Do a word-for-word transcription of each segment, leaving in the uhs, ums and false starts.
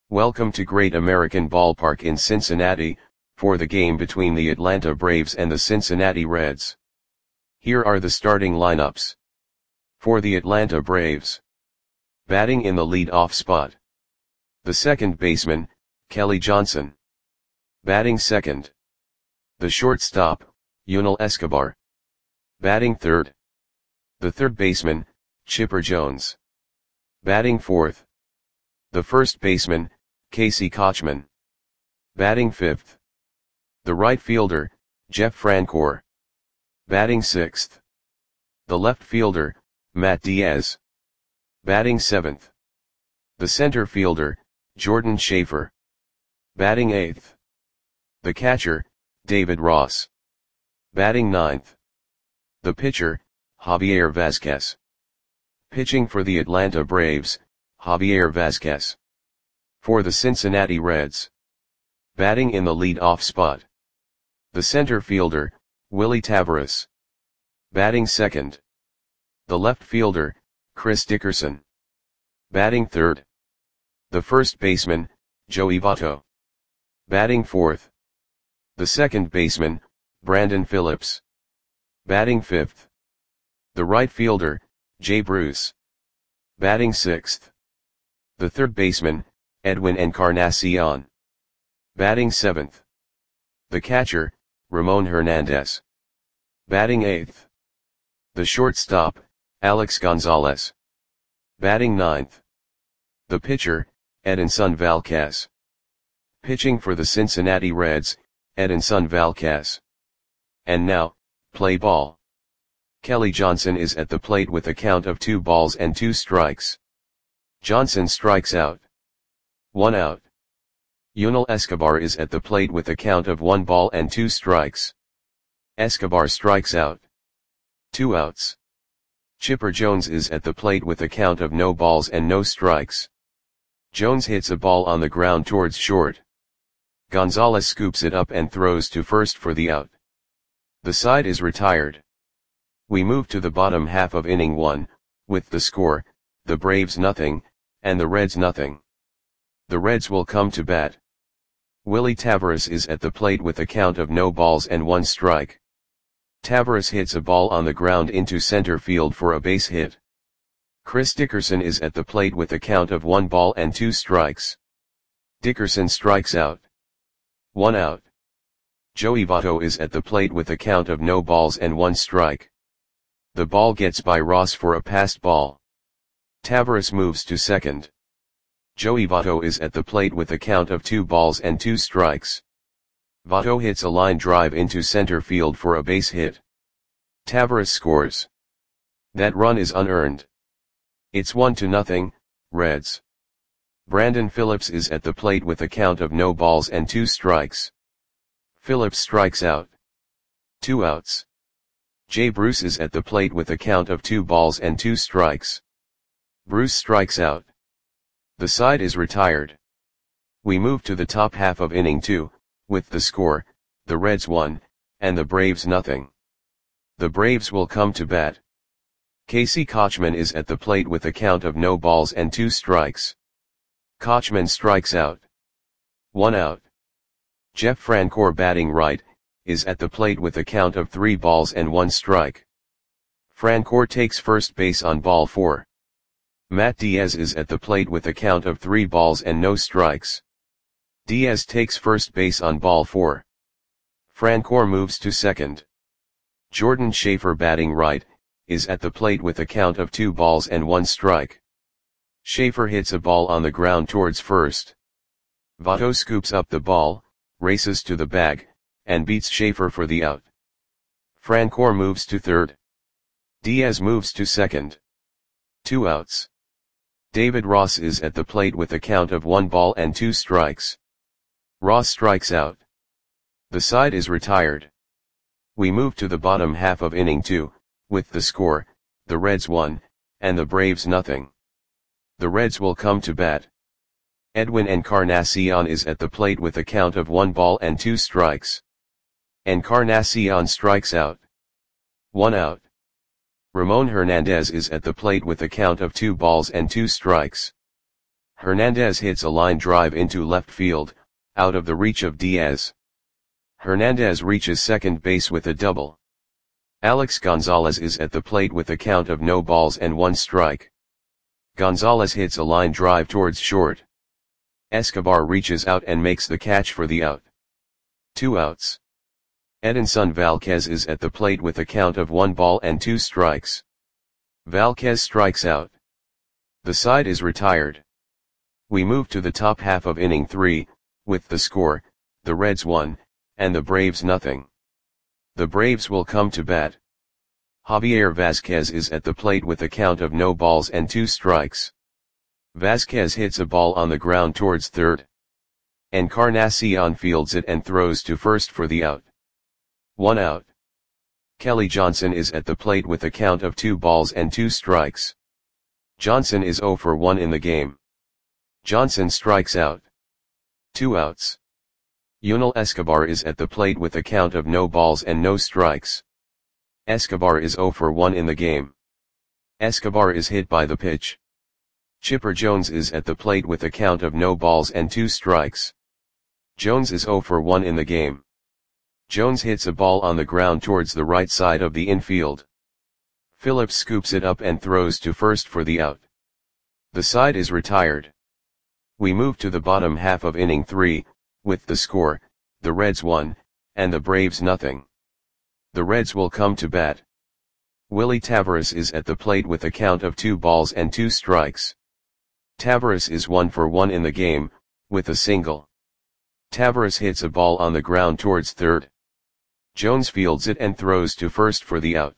Welcome to Great American Ballpark in Cincinnati, for the game between the Atlanta Braves and the Cincinnati Reds. Here are the starting lineups. For the Atlanta Braves. Batting in the lead-off spot. The second baseman, Kelly Johnson. Batting second. The shortstop, Yunel Escobar. Batting third. The third baseman, Chipper Jones. Batting fourth. The first baseman, Casey Kotchman. Batting fifth. The right fielder, Jeff Francoeur. Batting sixth. The left fielder, Matt Diaz. Batting seventh. The center fielder, Jordan Schaefer. Batting eighth. The catcher, David Ross. Batting ninth. The pitcher, Javier Vazquez. Pitching for the Atlanta Braves, Javier Vazquez. For the Cincinnati Reds. Batting in the lead-off spot. The center fielder, Willie Taveras. Batting second. The left fielder, Chris Dickerson. Batting third. The first baseman, Joey Votto. Batting fourth. The second baseman, Brandon Phillips. Batting fifth. The right fielder, Jay Bruce. Batting sixth. The third baseman, Edwin Encarnacion. Batting seventh. The catcher, Ramon Hernandez. Batting eighth. The shortstop, Alex Gonzalez. Batting ninth. The pitcher, Edinson Valquez. Pitching for the Cincinnati Reds, Edinson Valquez. And now, play ball. Kelly Johnson is at the plate with a count of two balls and two strikes. Johnson strikes out. One out. Yunel Escobar is at the plate with a count of one ball and two strikes. Escobar strikes out. Two outs. Chipper Jones is at the plate with a count of no balls and no strikes. Jones hits a ball on the ground towards short. Gonzalez scoops it up and throws to first for the out. The side is retired. We move to the bottom half of inning one, with the score, the Braves nothing, and the Reds nothing. The Reds will come to bat. Willie Taveras is at the plate with a count of no balls and one strike. Taveras hits a ball on the ground into center field for a base hit. Chris Dickerson is at the plate with a count of one ball and two strikes. Dickerson strikes out. One out. Joey Votto is at the plate with a count of no balls and one strike. The ball gets by Ross for a passed ball. Taveras moves to second. Joey Votto is at the plate with a count of two balls and two strikes. Votto hits a line drive into center field for a base hit. Taveras scores. That run is unearned. It's one to nothing, Reds. Brandon Phillips is at the plate with a count of no balls and two strikes. Phillips strikes out. Two outs. Jay Bruce is at the plate with a count of two balls and two strikes. Bruce strikes out. The side is retired. We move to the top half of inning two, with the score, the Reds one, and the Braves nothing. The Braves will come to bat. Casey Kotchman is at the plate with a count of no balls and two strikes. Kotchman strikes out. One out. Jeff Francoeur, batting right, is at the plate with a count of three balls and one strike. Francoeur takes first base on ball four. Matt Diaz is at the plate with a count of three balls and no strikes. Diaz takes first base on ball four. Francoeur moves to second. Jordan Schaefer, batting right, is at the plate with a count of two balls and one strike. Schaefer hits a ball on the ground towards first. Votto scoops up the ball, races to the bag, and beats Schaefer for the out. Francoeur moves to third. Diaz moves to second. Two outs. David Ross is at the plate with a count of one ball and two strikes. Ross strikes out. The side is retired. We move to the bottom half of inning two, with the score, the Reds one, and the Braves nothing. The Reds will come to bat. Edwin Encarnacion is at the plate with a count of one ball and two strikes. Encarnacion strikes out. One out. Ramon Hernandez is at the plate with a count of two balls and two strikes. Hernandez hits a line drive into left field, out of the reach of Diaz. Hernandez reaches second base with a double. Alex Gonzalez is at the plate with a count of no balls and one strike. Gonzalez hits a line drive towards short. Escobar reaches out and makes the catch for the out. Two outs. Edinson Valquez is at the plate with a count of one ball and two strikes. Valquez strikes out. The side is retired. We move to the top half of inning three, with the score, the Reds one, and the Braves nothing. The Braves will come to bat. Javier Vazquez is at the plate with a count of no balls and two strikes. Vazquez hits a ball on the ground towards third. Encarnacion fields it and throws to first for the out. One out. Kelly Johnson is at the plate with a count of two balls and two strikes. Johnson is oh for one in the game. Johnson strikes out. Two outs. Yunel Escobar is at the plate with a count of no balls and no strikes. Escobar is oh for one in the game. Escobar is hit by the pitch. Chipper Jones is at the plate with a count of no balls and two strikes. Jones is oh for one in the game. Jones hits a ball on the ground towards the right side of the infield. Phillips scoops it up and throws to first for the out. The side is retired. We move to the bottom half of inning three, with the score, the Reds one, and the Braves nothing. The Reds will come to bat. Willie Taveras is at the plate with a count of two balls and two strikes. Taveras is one for one in the game, with a single. Taveras hits a ball on the ground towards third. Jones fields it and throws to first for the out.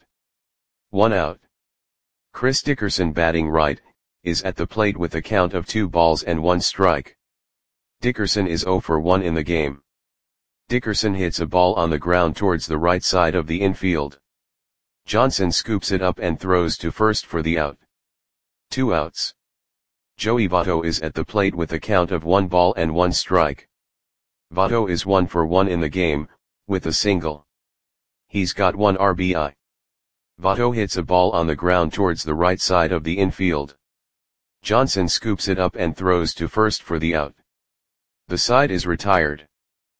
One out. Chris Dickerson, batting right, is at the plate with a count of two balls and one strike. Dickerson is oh for one in the game. Dickerson hits a ball on the ground towards the right side of the infield. Johnson scoops it up and throws to first for the out. Two outs. Joey Votto is at the plate with a count of one ball and one strike. Votto is one for one in the game, with a single. He's got one R B I. Votto hits a ball on the ground towards the right side of the infield. Johnson scoops it up and throws to first for the out. The side is retired.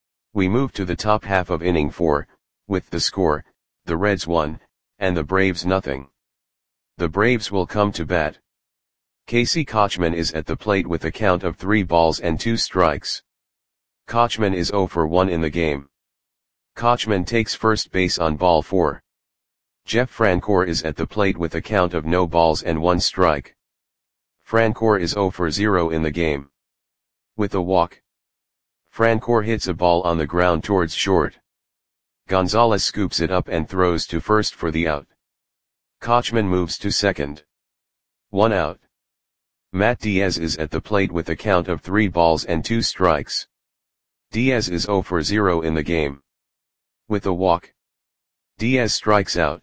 We move to the top half of inning four, with the score, the Reds one, and the Braves nothing. The Braves will come to bat. Casey Kotchman is at the plate with a count of three balls and two strikes. Kotchman is oh for one in the game. Kotchman takes first base on ball four. Jeff Francoeur is at the plate with a count of no balls and one strike. Francoeur is oh for zero in the game. With a walk. Francoeur hits a ball on the ground towards short. Gonzalez scoops it up and throws to first for the out. Kotchman moves to second. One out. Matt Diaz is at the plate with a count of three balls and two strikes. Diaz is oh for zero in the game. With a walk. Diaz strikes out.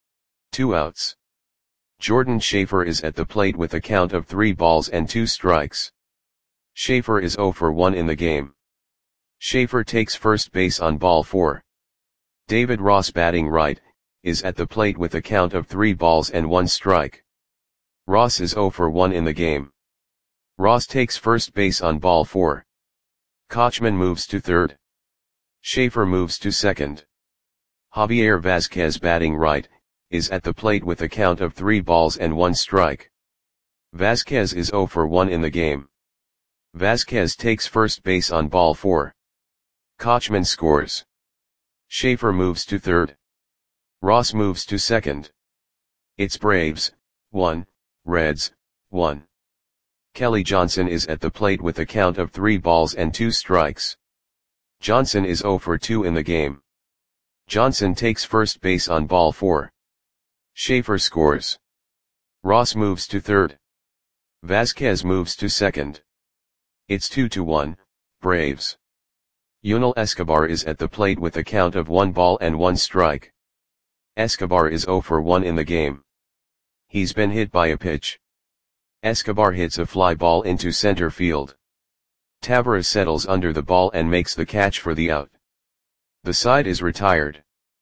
Two outs. Jordan Schaefer is at the plate with a count of three balls and two strikes. Schaefer is oh for one in the game. Schaefer takes first base on ball four. David Ross, batting right, is at the plate with a count of three balls and one strike. Ross is oh for one in the game. Ross takes first base on ball four. Kotchman moves to third. Schaefer moves to second. Javier Vazquez, batting right, is at the plate with a count of three balls and one strike. Vazquez is oh for one in the game. Vazquez takes first base on ball four. Kotchman scores. Schaefer moves to third. Ross moves to second. It's Braves, one, Reds, one. Kelly Johnson is at the plate with a count of three balls and two strikes. Johnson is oh for two in the game. Johnson takes first base on ball four. Schaefer scores. Ross moves to third. Vazquez moves to second. It's two to one, Braves. Yunel Escobar is at the plate with a count of one ball and one strike. Escobar is oh for one in the game. He's been hit by a pitch. Escobar hits a fly ball into center field. Taveras settles under the ball and makes the catch for the out. The side is retired.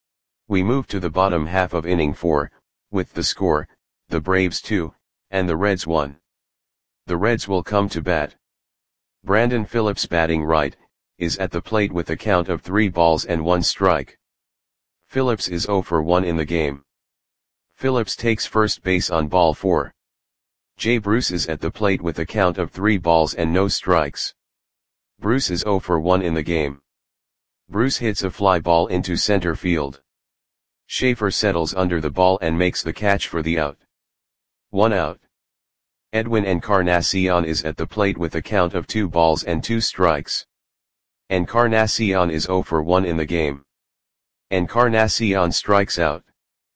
We move to the bottom half of inning four, with the score, the Braves two, and the Reds one. The Reds will come to bat. Brandon Phillips, batting right, is at the plate with a count of three balls and one strike. Phillips is oh for one in the game. Phillips takes first base on ball four. Jay Bruce is at the plate with a count of three balls and no strikes. Bruce is oh for one in the game. Bruce hits a fly ball into center field. Schaefer settles under the ball and makes the catch for the out. One out. Edwin Encarnacion is at the plate with a count of two balls and two strikes. Encarnacion is oh for one in the game. Encarnacion strikes out.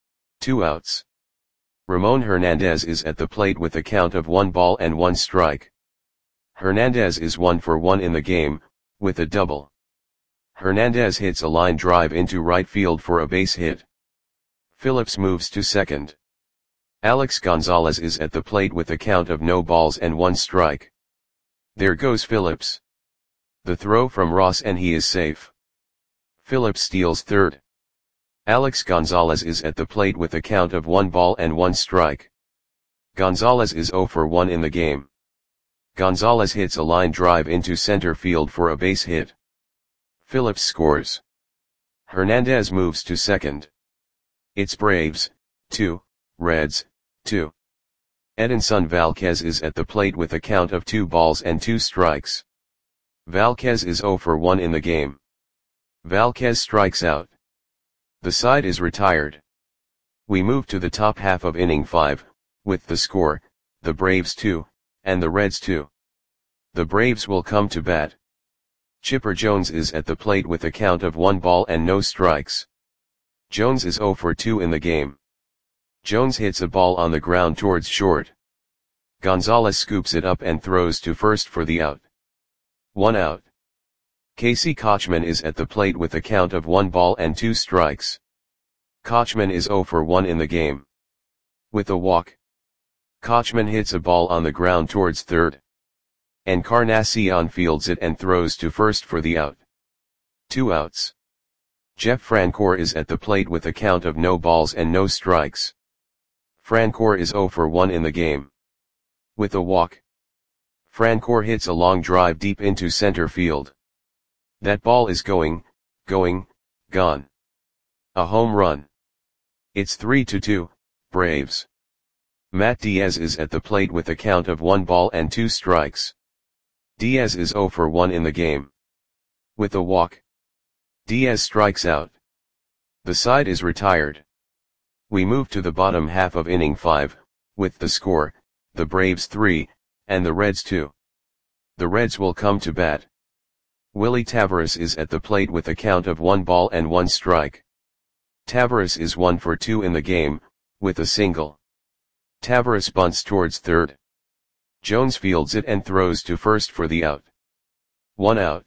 Two outs. Ramon Hernandez is at the plate with a count of one ball and one strike. Hernandez is one for one in the game, with a double. Hernandez hits a line drive into right field for a base hit. Phillips moves to second. Alex Gonzalez is at the plate with a count of no balls and one strike. There goes Phillips. The throw from Ross and he is safe. Phillips steals third. Alex Gonzalez is at the plate with a count of one ball and one strike. Gonzalez is oh for one in the game. Gonzalez hits a line drive into center field for a base hit. Phillips scores. Hernandez moves to second. It's Braves, two, Reds, two. Edinson Valquez is at the plate with a count of two balls and two strikes. Valquez is oh for one in the game. Valquez strikes out. The side is retired. We move to the top half of inning five, with the score, the Braves two, and the Reds two. The Braves will come to bat. Chipper Jones is at the plate with a count of one ball and no strikes. Jones is oh for two in the game. Jones hits a ball on the ground towards short. Gonzalez scoops it up and throws to first for the out. One out. Casey Kotchman is at the plate with a count of one ball and two strikes. Kotchman is oh for one in the game. With a walk. Kotchman hits a ball on the ground towards third. Encarnacion fields it and throws to first for the out. Two outs. Jeff Francoeur is at the plate with a count of no balls and no strikes. Francoeur is oh for one in the game. With a walk. Francoeur hits a long drive deep into center field. That ball is going, going, gone. A home run. It's three to two, Braves. Matt Diaz is at the plate with a count of one ball and two strikes. Diaz is oh for one in the game. With a walk. Diaz strikes out. The side is retired. We move to the bottom half of inning five, with the score, the Braves three, and the Reds two. The Reds will come to bat. Willie Taveras is at the plate with a count of one ball and one strike. Taveras is one for two in the game, with a single. Taveras bunts towards third. Jones fields it and throws to first for the out. One out.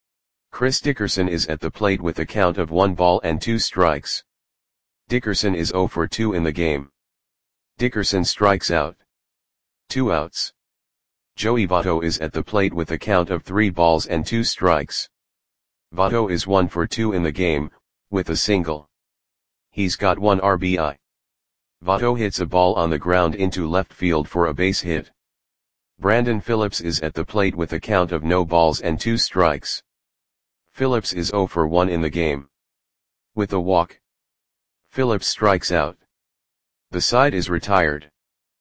Chris Dickerson is at the plate with a count of one ball and two strikes. Dickerson is oh for two in the game. Dickerson strikes out. Two outs. Joey Votto is at the plate with a count of three balls and two strikes. Votto is one for two in the game, with a single. He's got one R B I. Votto hits a ball on the ground into left field for a base hit. Brandon Phillips is at the plate with a count of no balls and two strikes. Phillips is oh for one in the game. With a walk. Phillips strikes out. The side is retired.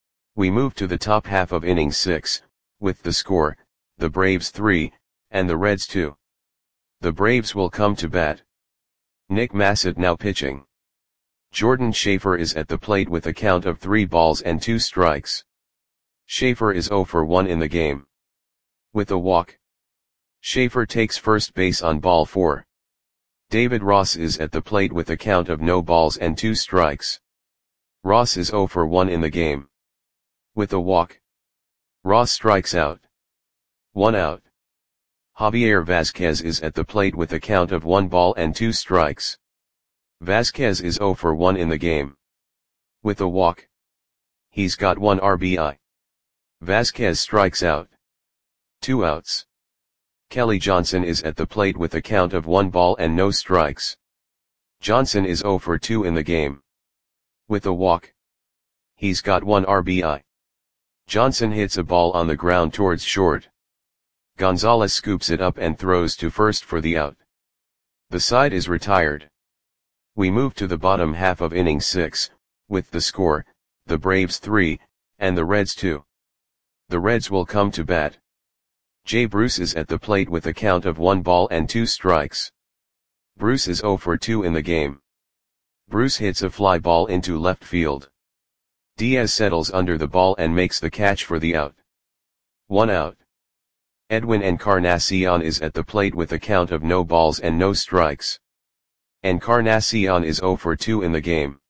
We move to the top half of inning six, with the score, the Braves three, and the Reds two. The Braves will come to bat. Nick Massett now pitching. Jordan Schaefer is at the plate with a count of three balls and two strikes. Schaefer is oh for one in the game. With a walk. Schaefer takes first base on ball four. David Ross is at the plate with a count of no balls and two strikes. Ross is oh for one in the game. With a walk. Ross strikes out. One out. Javier Vazquez is at the plate with a count of one ball and two strikes. Vazquez is oh for one in the game. With a walk. He's got one R B I. Vazquez strikes out. Two outs. Kelly Johnson is at the plate with a count of one ball and no strikes. Johnson is oh for two in the game. With a walk. He's got one R B I. Johnson hits a ball on the ground towards short. Gonzalez scoops it up and throws to first for the out. The side is retired. We move to the bottom half of inning six, with the score, the Braves three, and the Reds two. The Reds will come to bat. Jay Bruce is at the plate with a count of one ball and two strikes. Bruce is oh for two in the game. Bruce hits a fly ball into left field. Diaz settles under the ball and makes the catch for the out. One out. Edwin Encarnacion is at the plate with a count of no balls and no strikes. Encarnacion is oh for two in the game.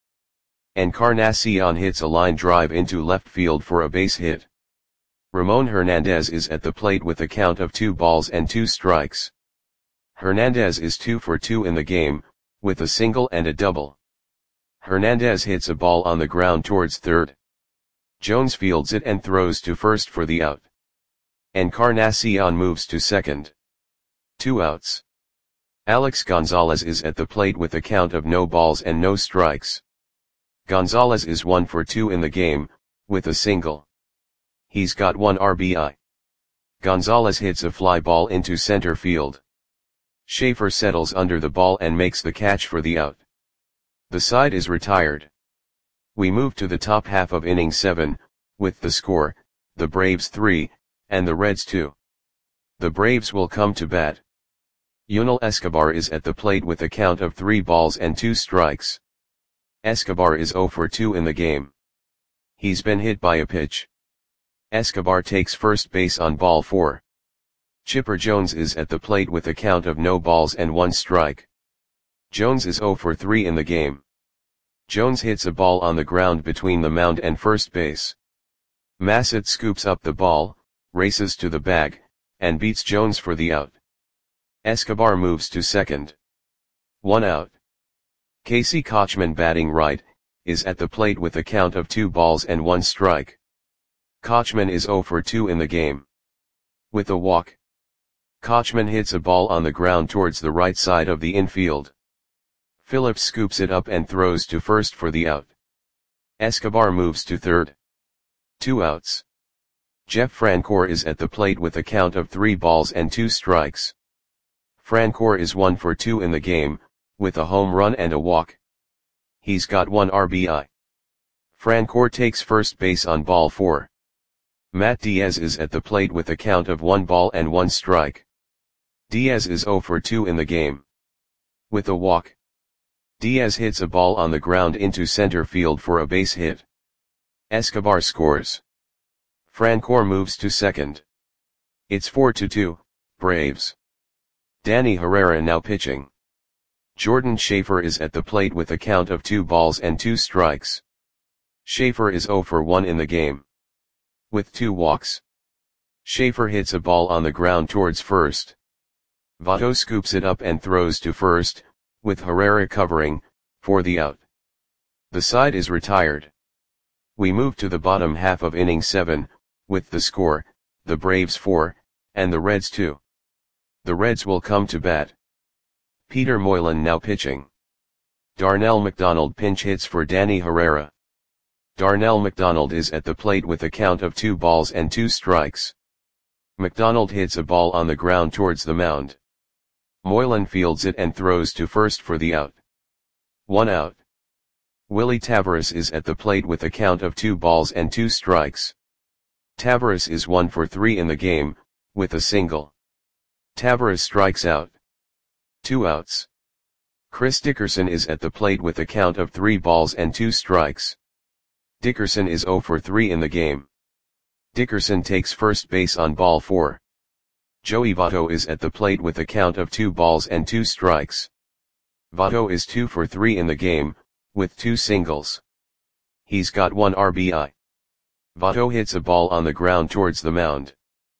Encarnacion hits a line drive into left field for a base hit. Ramon Hernandez is at the plate with a count of two balls and two strikes. Hernandez is two for two in the game, with a single and a double. Hernandez hits a ball on the ground towards third. Jones fields it and throws to first for the out. Encarnacion moves to second. Two outs. Alex Gonzalez is at the plate with a count of no balls and no strikes. Gonzalez is one for two in the game, with a single. He's got one R B I. Gonzalez hits a fly ball into center field. Schaefer settles under the ball and makes the catch for the out. The side is retired. We move to the top half of inning seven, with the score, the Braves three, and the Reds two. The Braves will come to bat. Yunel Escobar is at the plate with a count of three balls and two strikes. Escobar is oh for two in the game. He's been hit by a pitch. Escobar takes first base on ball four. Chipper Jones is at the plate with a count of no balls and one strike. Jones is oh for three in the game. Jones hits a ball on the ground between the mound and first base. Massett scoops up the ball, races to the bag, and beats Jones for the out. Escobar moves to second. One out. Casey Kochman, batting right, is at the plate with a count of two balls and one strike. Kochman is oh for two in the game. With a walk. Kochman hits a ball on the ground towards the right side of the infield. Phillips scoops it up and throws to first for the out. Escobar moves to third. Two outs. Jeff Francoeur is at the plate with a count of three balls and two strikes. Francoeur is one for two in the game, with a home run and a walk. He's got one R B I. Francoeur takes first base on ball four. Matt Diaz is at the plate with a count of one ball and one strike. Diaz is oh for two in the game. With a walk. Diaz hits a ball on the ground into center field for a base hit. Escobar scores. Francoeur moves to second. It's four to two, Braves. Danny Herrera now pitching. Jordan Schaefer is at the plate with a count of two balls and two strikes. Schaefer is oh for one in the game. With two walks. Schaefer hits a ball on the ground towards first. Votto scoops it up and throws to first, with Herrera covering, for the out. The side is retired. We move to the bottom half of inning seven, with the score, the Braves four, and the Reds two. The Reds will come to bat. Peter Moylan now pitching. Darnell McDonald pinch hits for Danny Herrera. Darnell McDonald is at the plate with a count of two balls and two strikes. McDonald hits a ball on the ground towards the mound. Moylan fields it and throws to first for the out. One out. Willie Taveras is at the plate with a count of two balls and two strikes. Taveras is one for three in the game, with a single. Taveras strikes out. Two outs. Chris Dickerson is at the plate with a count of three balls and two strikes. Dickerson is oh for three in the game. Dickerson takes first base on ball four. Joey Votto is at the plate with a count of two balls and two strikes. Votto is two for three in the game, with two singles. He's got one R B I. Votto hits a ball on the ground towards the mound.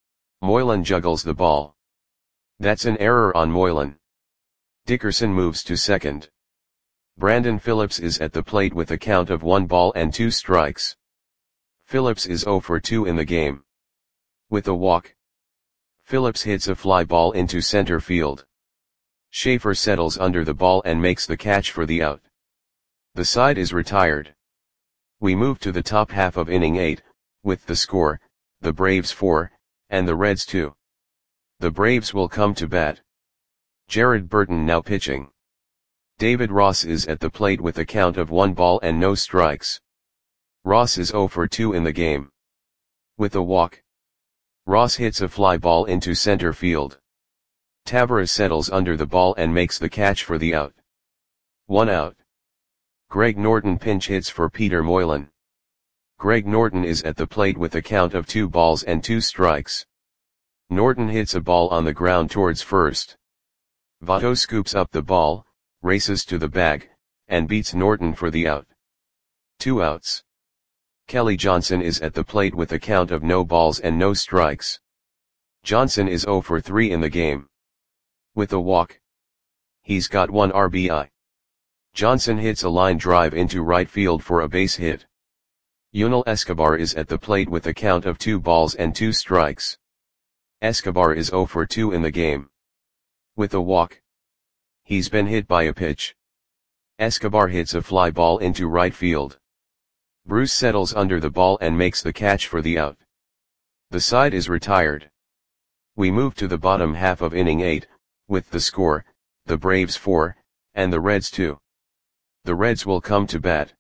Moylan juggles the ball. That's an error on Moylan. Dickerson moves to second. Brandon Phillips is at the plate with a count of one ball and two strikes. Phillips is oh for two in the game. With a walk. Phillips hits a fly ball into center field. Schaefer settles under the ball and makes the catch for the out. The side is retired. We move to the top half of inning eight, with the score, the Braves four, and the Reds two. The Braves will come to bat. Jared Burton now pitching. David Ross is at the plate with a count of one ball and no strikes. Ross is oh for two in the game. With a walk. Ross hits a fly ball into center field. Taveras settles under the ball and makes the catch for the out. One out. Greg Norton pinch hits for Peter Moylan. Greg Norton is at the plate with a count of two balls and two strikes. Norton hits a ball on the ground towards first. Votto scoops up the ball, races to the bag, and beats Norton for the out. Two outs. Kelly Johnson is at the plate with a count of no balls and no strikes. Johnson is oh for three in the game. With a walk. He's got one R B I. Johnson hits a line drive into right field for a base hit. Yunel Escobar is at the plate with a count of two balls and two strikes. Escobar is oh for two in the game. With a walk. He's been hit by a pitch. Escobar hits a fly ball into right field. Bruce settles under the ball and makes the catch for the out. The side is retired. We move to the bottom half of inning eight, with the score, the Braves four, and the Reds two. The Reds will come to bat.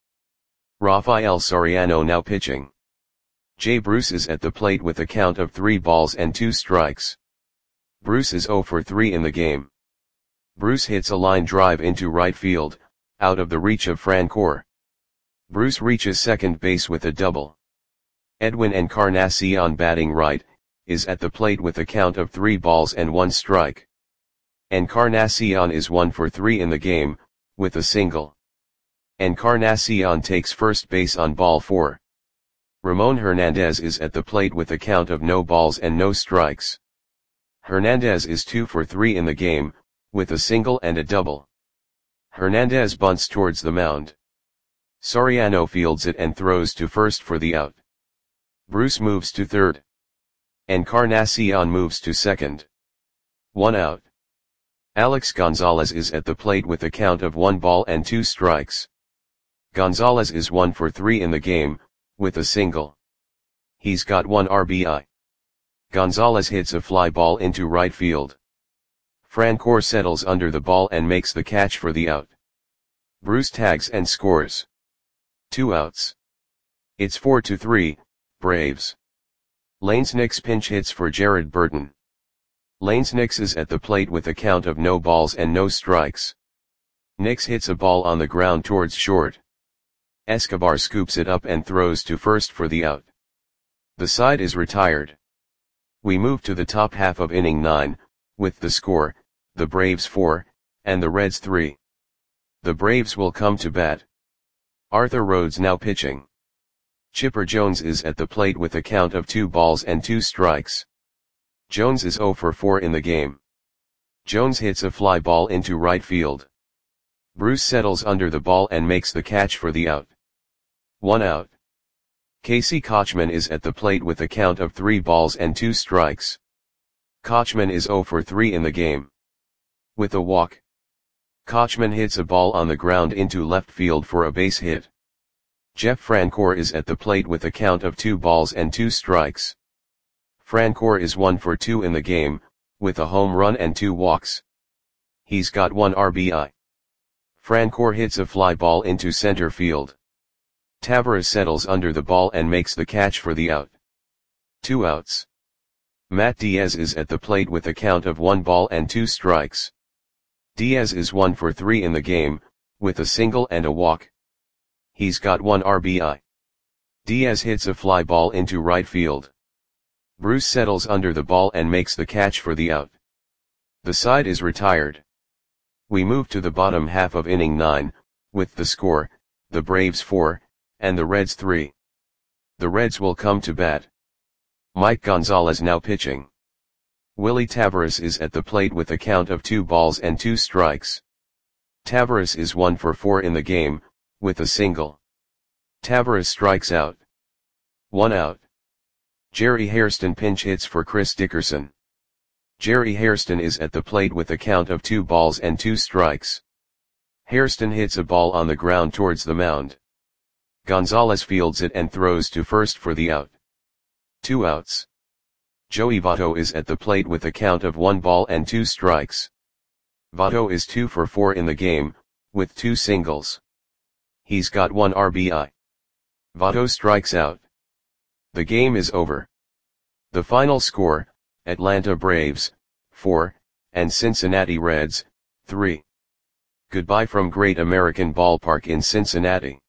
Rafael Soriano now pitching. Jay Bruce is at the plate with a count of three balls and two strikes. Bruce is oh for three in the game. Bruce hits a line drive into right field, out of the reach of Francoeur. Bruce reaches second base with a double. Edwin Encarnacion batting right, is at the plate with a count of three balls and one strike. Encarnacion is one for three in the game, with a single. Encarnacion takes first base on ball four. Ramon Hernandez is at the plate with a count of no balls and no strikes. Hernandez is two for three in the game, with a single and a double. Hernandez bunts towards the mound. Soriano fields it and throws to first for the out. Bruce moves to third. Encarnacion moves to second. One out. Alex Gonzalez is at the plate with a count of one ball and two strikes. Gonzalez is one for three in the game, with a single. He's got one R B I. Gonzalez hits a fly ball into right field. Francoeur settles under the ball and makes the catch for the out. Bruce tags and scores. Two outs. It's four to three, Braves. Lanes Nix pinch hits for Jared Burton. Lanes Nix is at the plate with a count of no balls and no strikes. Nix hits a ball on the ground towards short. Escobar scoops it up and throws to first for the out. The side is retired. We move to the top half of inning nine, with the score, the Braves four, and the Reds three. The Braves will come to bat. Arthur Rhodes now pitching. Chipper Jones is at the plate with a count of two balls and two strikes. Jones is oh for four in the game. Jones hits a fly ball into right field. Bruce settles under the ball and makes the catch for the out. One out. Casey Kotchman is at the plate with a count of three balls and two strikes. Kotchman is oh for three in the game. With a walk. Kotchman hits a ball on the ground into left field for a base hit. Jeff Francoeur is at the plate with a count of two balls and two strikes. Francoeur is one for two in the game, with a home run and two walks. He's got one R B I. Francoeur hits a fly ball into center field. Taveras settles under the ball and makes the catch for the out. Two outs. Matt Diaz is at the plate with a count of one ball and two strikes. Diaz is one for three in the game, with a single and a walk. He's got one R B I. Diaz hits a fly ball into right field. Bruce settles under the ball and makes the catch for the out. The side is retired. We move to the bottom half of inning nine, with the score, the Braves four, and the Reds three. The Reds will come to bat. Mike Gonzalez now pitching. Willie Taveras is at the plate with a count of two balls and two strikes. Taveras is one for four in the game, with a single. Taveras strikes out. One out. Jerry Hairston pinch hits for Chris Dickerson. Jerry Hairston is at the plate with a count of two balls and two strikes. Hairston hits a ball on the ground towards the mound. Gonzalez fields it and throws to first for the out. Two outs. Joey Votto is at the plate with a count of one ball and two strikes. Votto is two for four in the game, with two singles. He's got one R B I. Votto strikes out. The game is over. The final score, Atlanta Braves, four, and Cincinnati Reds, three. Goodbye from Great American Ballpark in Cincinnati.